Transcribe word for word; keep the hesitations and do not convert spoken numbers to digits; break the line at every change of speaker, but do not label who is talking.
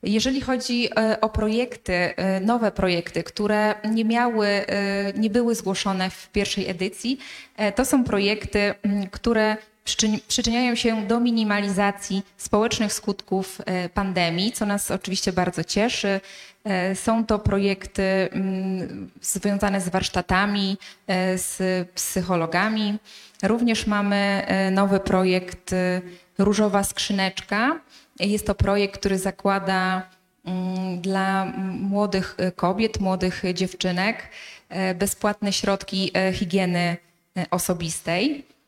Jeżeli chodzi o projekty, nowe projekty, które nie miały, nie były zgłoszone w pierwszej edycji, to są projekty, które przyczyniają się do minimalizacji społecznych skutków pandemii, co nas oczywiście bardzo cieszy. Są to projekty związane z warsztatami, z psychologami. Również mamy nowy projekt Różowa Skrzyneczka. Jest to projekt, który zakłada dla młodych kobiet, młodych dziewczynek bezpłatne środki higieny osobistej.